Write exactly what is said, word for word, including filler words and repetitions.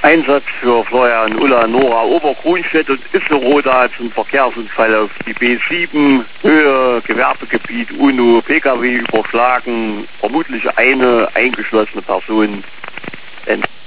Einsatz für Florian Ulla Nora Obergrunstedt und Isseroda zum Verkehrsunfall auf die B sieben, Höhe Gewerbegebiet UNO, P K W überschlagen, vermutlich eine eingeschlossene Person.